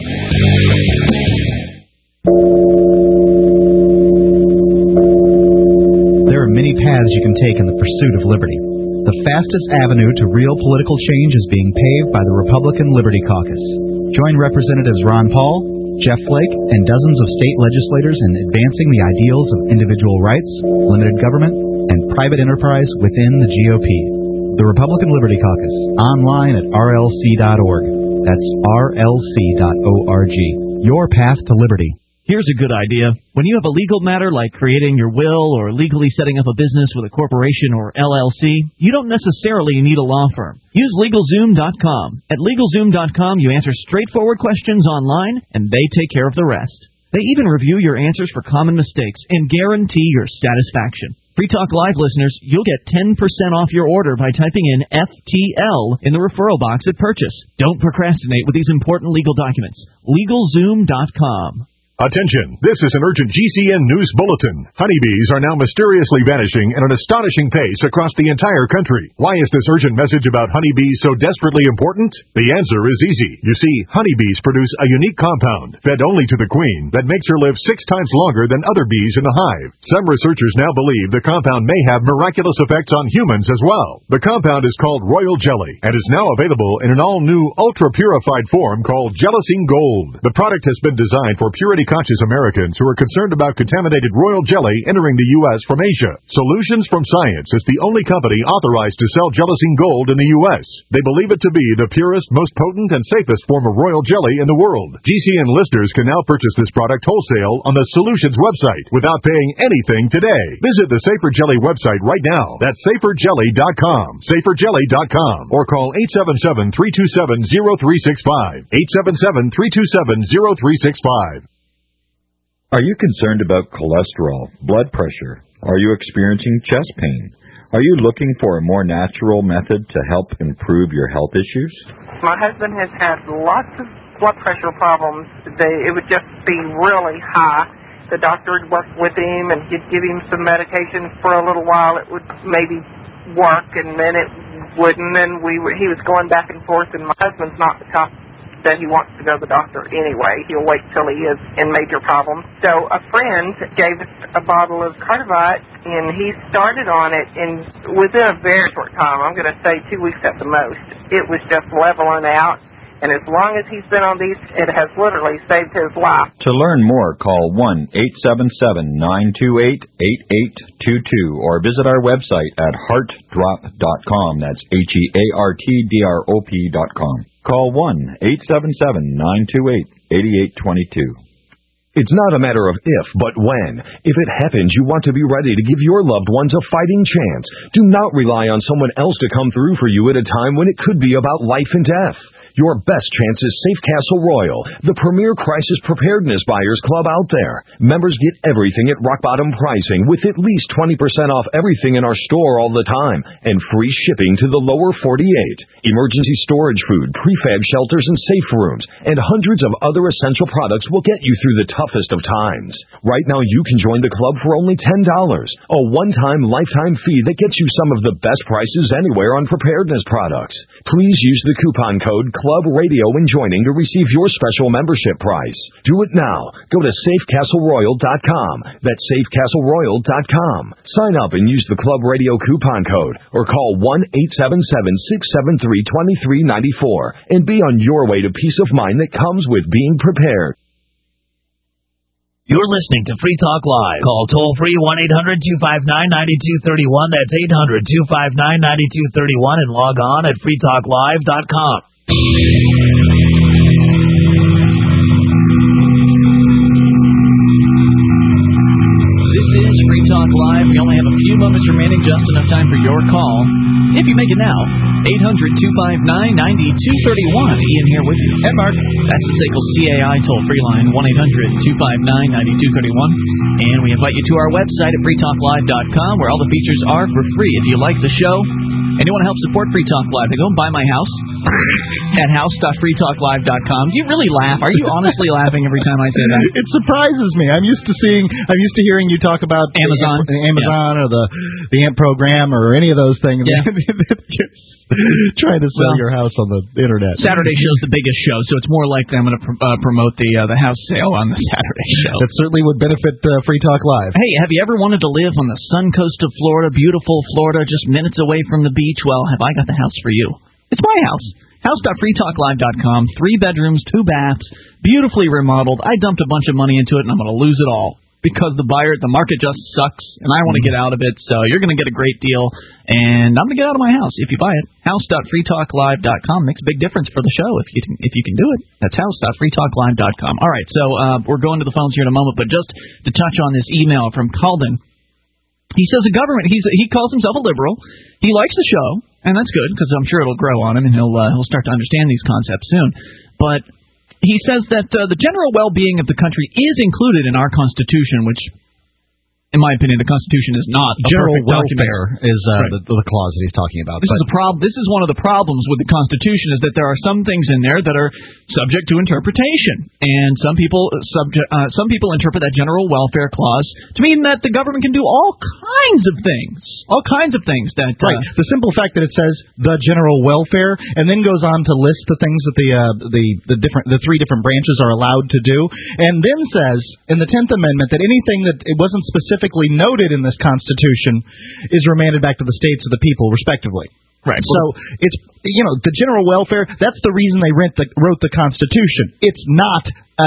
There are many paths you can take in the pursuit of liberty. The fastest avenue to real political change is being paved by the Republican Liberty Caucus. Join Representatives Ron Paul, Jeff Flake, and dozens of state legislators in advancing the ideals of individual rights, limited government, and private enterprise within the GOP. The Republican Liberty Caucus, online at rlc.org. That's rlc.org. Your path to liberty. Here's a good idea. When you have a legal matter like creating your will or legally setting up a business with a corporation or LLC, you don't necessarily need a law firm. Use LegalZoom.com. At LegalZoom.com, you answer straightforward questions online, and they take care of the rest. They even review your answers for common mistakes and guarantee your satisfaction. Free Talk Live listeners, you'll get 10% off your order by typing in FTL in the referral box at purchase. Don't procrastinate with these important legal documents. LegalZoom.com. Attention, this is an urgent GCN news bulletin. Honeybees are now mysteriously vanishing at an astonishing pace across the entire country. Why is this urgent message about honeybees so desperately important? The answer is easy. You see, honeybees produce a unique compound, fed only to the queen, that makes her live 6 times longer than other bees in the hive. Some researchers now believe the compound may have miraculous effects on humans as well. The compound is called Royal Jelly, and is now available in an all-new, ultra-purified form called Jellicine Gold. The product has been designed for purity-conscious Americans who are concerned about contaminated royal jelly entering the U.S. from Asia. Solutions from Science is the only company authorized to sell Jellicine Gold in the U.S. They believe it to be the purest, most potent, and safest form of royal jelly in the world. GCN listeners can now purchase this product wholesale on the Solutions website without paying anything today. Visit the Safer Jelly website right now. That's saferjelly.com. Saferjelly.com. Or call 877-327-0365. 877-327-0365. Are you concerned about cholesterol, blood pressure? Are you experiencing chest pain? Are you looking for a more natural method to help improve your health issues? My husband has had lots of blood pressure problems. It would just be really high. The doctor would work with him, and he'd give him some medication for a little while. It would maybe work, and then it wouldn't, and he was going back and forth, and my husband's not the type that he wants to go to the doctor anyway. He'll wait till he is in major problems. So a friend gave us a bottle of Cardivite, and he started on it, and within a very short time, I'm going to say 2 weeks at the most, it was just leveling out. And as long as he's been on these, it has literally saved his life. To learn more, call 1-877-928-8822 or visit our website at heartdrop.com. That's HEARTDROP.com. Call 1-877-928-8822. It's not a matter of if, but when. If it happens, you want to be ready to give your loved ones a fighting chance. Do not rely on someone else to come through for you at a time when it could be about life and death. Your best chance is Safe Castle Royal, the premier crisis preparedness buyers club out there. Members get everything at rock bottom pricing with at least 20% off everything in our store all the time and free shipping to the lower 48. Emergency storage food, prefab shelters and safe rooms, and hundreds of other essential products will get you through the toughest of times. Right now you can join the club for only $10, a one-time lifetime fee that gets you some of the best prices anywhere on preparedness products. Please use the coupon code Club Radio when joining to receive your special membership price. Do it now. Go to SafeCastleRoyal.com. That's SafeCastleRoyal.com. Sign up and use the Club Radio coupon code or call 1-877-673-2394 and be on your way to peace of mind that comes with being prepared. You're listening to Free Talk Live. Call toll-free 1-800-259-9231. That's 800-259-9231 and log on at freetalklive.com. This is Free Talk Live. We only have a few moments remaining, just enough time for your call. If you make it now, 800-259-9231. Ian here with you. And Mark. That's the SACL CAI toll-free line, 1-800-259-9231. And we invite you to our website at freetalklive.com, where all the features are for free. If you like the show and you want to help support Free Talk Live, then go and buy my house at house.freetalklive.com. Do you really laugh? Are you honestly laughing every time I say that? It surprises me. I'm used to hearing you talk about Amazon or the AMP program or any of those things. Yeah. Trying to sell your house on the internet. Saturday show's the biggest show, so it's more likely I'm going to promote the house sale on the Saturday show. That certainly would benefit Free Talk Live. Hey, have you ever wanted to live on the sun coast of Florida, beautiful Florida, just minutes away from the beach? Well, have I got the house for you? It's my house. House.freetalklive.com, 3 bedrooms, 2 baths, beautifully remodeled. I dumped a bunch of money into it, and I'm going to lose it all because the market just sucks, and I want to get out of it. So you're going to get a great deal, and I'm going to get out of my house if you buy it. House.freetalklive.com makes a big difference for the show if you can do it. That's house.freetalklive.com. All right, so we're going to the phones here in a moment, but just to touch on this email from Calden. He says the government, he calls himself a liberal. He likes the show, and that's good because I'm sure it'll grow on him and he'll start to understand these concepts soon. But he says that the general well-being of the country is included in our Constitution, which, in my opinion, the Constitution is not a general perfect welfare document. is the clause that he's talking about. This is a problem. This is one of the problems with the Constitution is that there are some things in there that are subject to interpretation, and some people interpret that general welfare clause to mean that the government can do all kinds of things that. Right. The simple fact that it says the general welfare and then goes on to list the things that the 3 different branches are allowed to do, and then says in the 10th Amendment that anything that it wasn't specifically noted in this Constitution is remanded back to the states or the people, respectively. Right. So it's the general welfare. That's the reason they wrote the Constitution. It's not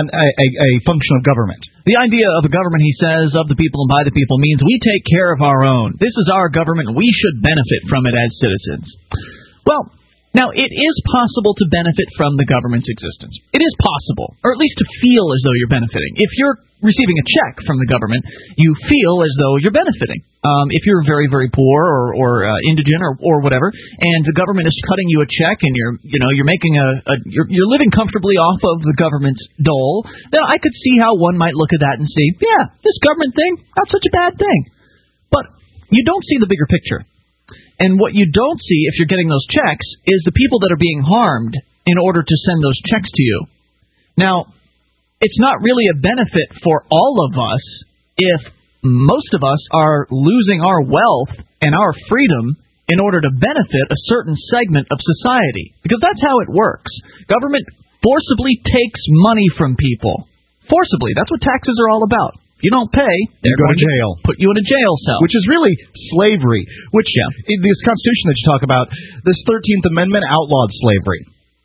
a function of government. The idea of a government, he says, of the people and by the people means we take care of our own. This is our government. We should benefit from it as citizens. Well, now, it is possible to benefit from the government's existence. It is possible, or at least to feel as though you're benefiting. If you're receiving a check from the government, you feel as though you're benefiting. If you're very, very poor or indigent or whatever, and the government is cutting you a check and you're making you're living comfortably off of the government's dole, then I could see how one might look at that and say, yeah, this government thing, not such a bad thing. But you don't see the bigger picture. And what you don't see if you're getting those checks is the people that are being harmed in order to send those checks to you. Now, it's not really a benefit for all of us if most of us are losing our wealth and our freedom in order to benefit a certain segment of society. Because that's how it works. Government forcibly takes money from people. Forcibly. That's what taxes are all about. If you don't pay, you go to jail. Put you in a jail cell. Which is really slavery. Which, in this Constitution that you talk about, this 13th Amendment outlawed slavery.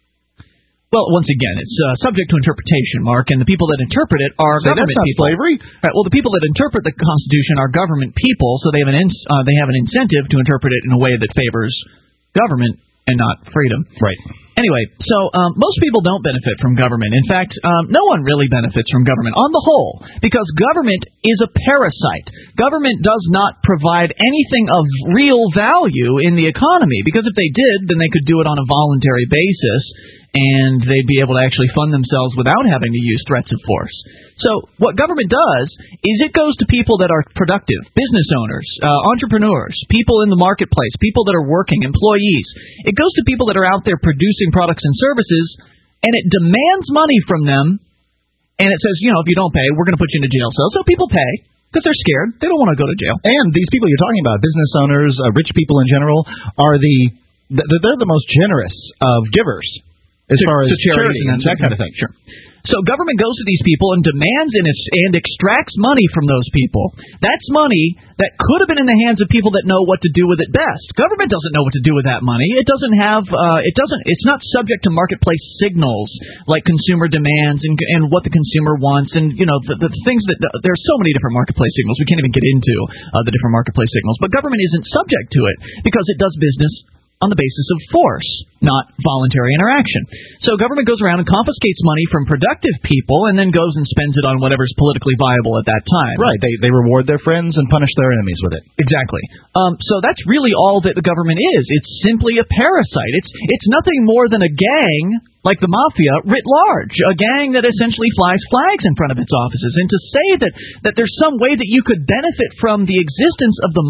Well, once again, it's subject to interpretation, Mark, and the people that interpret it are government that's not people. Slavery? Right, well, the people that interpret the Constitution are government people, so they have an incentive to interpret it in a way that favors government and not freedom. Right. Anyway, so most people don't benefit from government. In fact, no one really benefits from government on the whole, because government is a parasite. Government does not provide anything of real value in the economy, because if they did, then they could do it on a voluntary basis, and they'd be able to actually fund themselves without having to use threats of force. So what government does is it goes to people that are productive, business owners, entrepreneurs, people in the marketplace, people that are working, employees. It goes to people that are out there producing products and services, and it demands money from them, and it says, if you don't pay, we're going to put you in a jail cell. So people pay because they're scared. They don't want to go to jail. And these people you're talking about, business owners, rich people in general, are they're the most generous of givers. As far as charity and that kind of thing. Sure. So government goes to these people and demands and extracts money from those people. That's money that could have been in the hands of people that know what to do with it best. Government doesn't know what to do with that money. It doesn't have. It's not subject to marketplace signals like consumer demands and what the consumer wants and the things that there's so many different marketplace signals. We can't even get into the different marketplace signals. But government isn't subject to it because it does business on the basis of force, not voluntary interaction. So government goes around and confiscates money from productive people and then goes and spends it on whatever's politically viable at that time. Right. They reward their friends and punish their enemies with it. Exactly. So that's really all that the government is. It's simply a parasite. It's nothing more than a gang like the mafia writ large, a gang that essentially flies flags in front of its offices. And to say that there's some way that you could benefit from the existence of the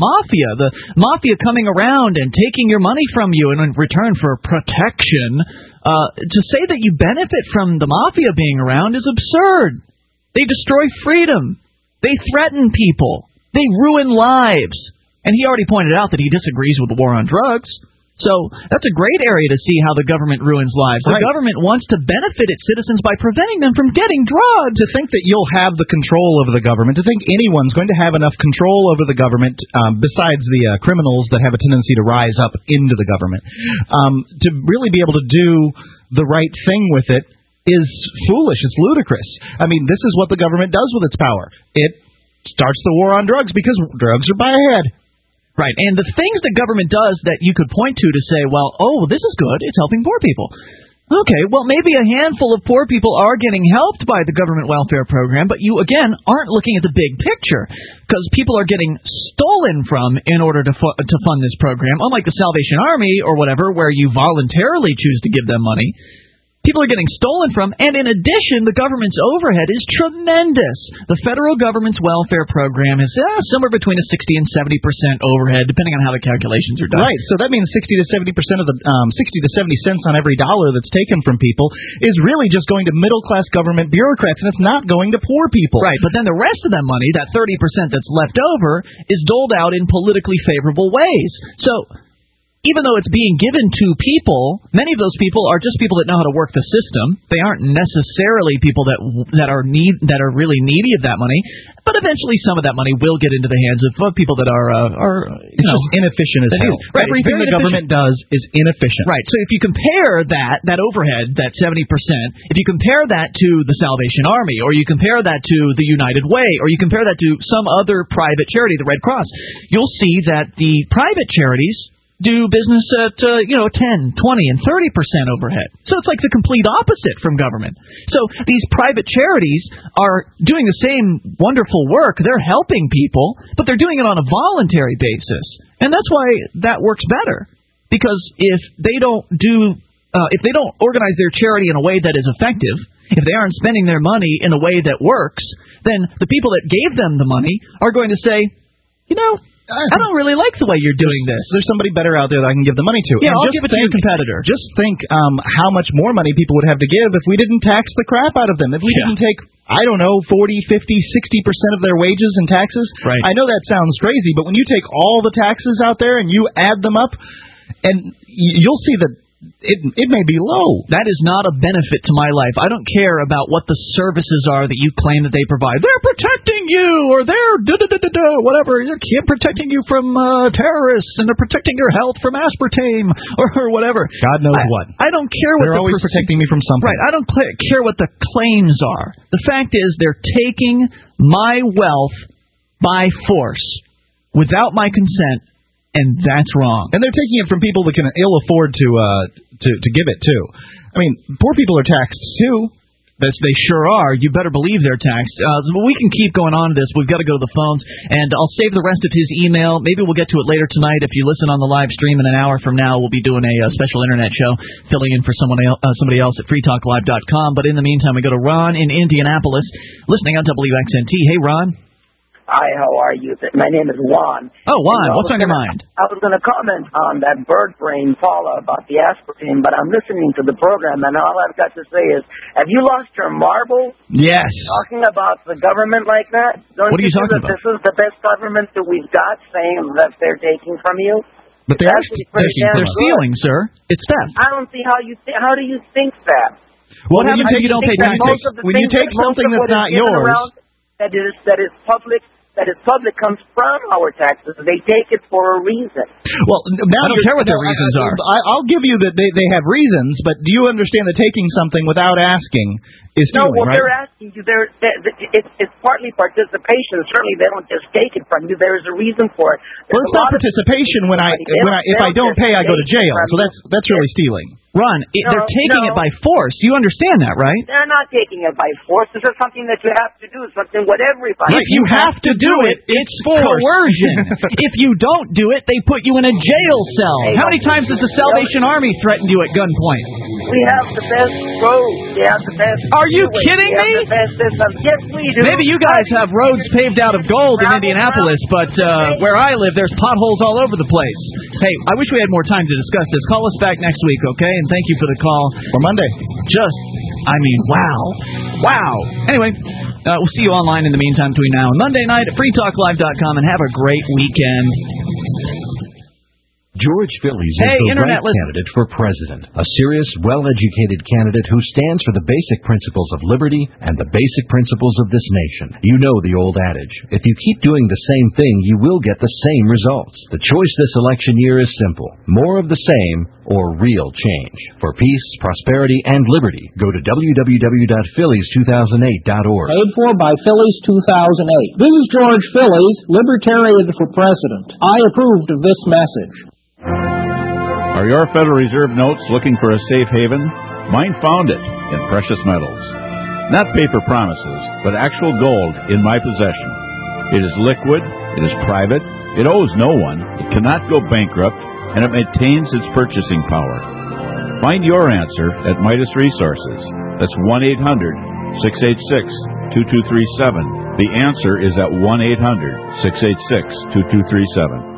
mafia coming around and taking your money from you in return for protection, to say that you benefit from the mafia being around is absurd. They destroy freedom. They threaten people. They ruin lives. And he already pointed out that he disagrees with the war on drugs. So that's a great area to see how the government ruins lives. The government wants to benefit its citizens by preventing them from getting drugs. To think that you'll have the control over the government, to think anyone's going to have enough control over the government, besides the criminals that have a tendency to rise up into the government, to really be able to do the right thing with it is foolish. It's ludicrous. I mean, this is what the government does with its power. It starts the war on drugs because drugs are by a head. Right, and the things the government does that you could point to say, well, this is good, it's helping poor people. Okay, well, maybe a handful of poor people are getting helped by the government welfare program, but you, again, aren't looking at the big picture, because people are getting stolen from in order to fund this program, unlike the Salvation Army or whatever, where you voluntarily choose to give them money. People are getting stolen from, and in addition, the government's overhead is tremendous. The federal government's welfare program is somewhere between a 60 and 70% overhead, depending on how the calculations are done. Right, so that means 60 to 70% of the 60 to 70 cents on every dollar that's taken from people is really just going to middle-class government bureaucrats, and it's not going to poor people. Right, but then the rest of that money, that 30% that's left over, is doled out in politically favorable ways. So even though it's being given to people, many of those people are just people that know how to work the system. They aren't necessarily people that are really needy of that money. But eventually, some of that money will get into the hands of people that are just inefficient as hell. Right, everything the government does is inefficient. Right. So if you compare that overhead, that 70%, if you compare that to the Salvation Army, or you compare that to the United Way, or you compare that to some other private charity, the Red Cross, you'll see that the private charities do business at 10, 20, and 30% overhead. So it's like the complete opposite from government. So these private charities are doing the same wonderful work. They're helping people, but they're doing it on a voluntary basis. And that's why that works better. Because if they don't organize their charity in a way that is effective, if they aren't spending their money in a way that works, then the people that gave them the money are going to say, I don't really like the way you're doing this. There's somebody better out there that I can give the money to. Yeah, and I'll give it to your competitor. Just think how much more money people would have to give if we didn't tax the crap out of them. If we didn't take, I don't know, 40, 50, 60% of their wages in taxes. Right. I know that sounds crazy, but when you take all the taxes out there and you add them up, and you'll see that it may be low. That is not a benefit to my life. I don't care about what the services are that you claim that they provide. They're protecting you, or they're whatever. They're protecting you from terrorists, and they're protecting your health from aspartame, or whatever. God knows what. I don't care what they're always protecting me from something. Right. I don't care what the claims are. The fact is, they're taking my wealth by force without my consent. And that's wrong. And they're taking it from people that can ill afford to give it too. I mean, poor people are taxed too. They sure are. You better believe they're taxed. We can keep going on to this. We've got to go to the phones, and I'll save the rest of his email. Maybe we'll get to it later tonight. If you listen on the live stream in an hour from now, we'll be doing a special internet show, filling in for somebody else at freetalklive.com. But in the meantime, we go to Ron in Indianapolis, listening on WXNT. Hey, Ron. Hi, how are you? My name is Juan. Oh, Juan, what's on your mind? I was going to comment on that bird brain Paula about the aspartame, but I'm listening to the program, and all I've got to say is, have you lost your marbles? Yes. Talking about the government like that? What are you talking about? This is the best government that we've got, saying that they're taking from you? But they're stealing, sir. It's theft. I don't see how do you think that? What happens if you don't pay taxes? When you take something that's not yours, that is public comes from our taxes. They take it for a reason. Well, now I don't care what their reasons are. I'll give you that they have reasons, but do you understand that taking something without asking is stealing, no, well, right? they're asking you. It's partly participation. Certainly, they don't just take it from you. There's a reason for it. Well, it's not participation when if I don't pay, I go to jail. So that's really stealing. Ron, they're taking it by force. You understand that, right? They're not taking it by force. This is something that you have to do. It's something what everybody. If you have to do it, it's coercion. If you don't do it, they put you in a jail cell. How many times has the Salvation Army threatened you at gunpoint? We have the best roads. We have the best. Are you kidding me? Yes, we do. Maybe you guys have roads paved out of gold in Indianapolis, but where I live, there's potholes all over the place. Hey, I wish we had more time to discuss this. Call us back next week, okay? And thank you for the call. For Monday. Wow. Anyway, we'll see you online in the meantime between now and Monday night at freetalklive.com, and have a great weekend. George Phillies is the right candidate for president. A serious, well-educated candidate who stands for the basic principles of liberty and the basic principles of this nation. You know the old adage, if you keep doing the same thing, you will get the same results. The choice this election year is simple. More of the same or real change. For peace, prosperity, and liberty, go to www.phillies2008.org. Paid for by Phillies 2008. This is George Phillies, Libertarian for President. I approved of this message. Are your Federal Reserve notes looking for a safe haven? Mine found it in precious metals. Not paper promises, but actual gold in my possession. It is liquid, it is private, it owes no one, it cannot go bankrupt, and it maintains its purchasing power. Find your answer at Midas Resources. That's 1-800-686-2237. The answer is at 1-800-686-2237.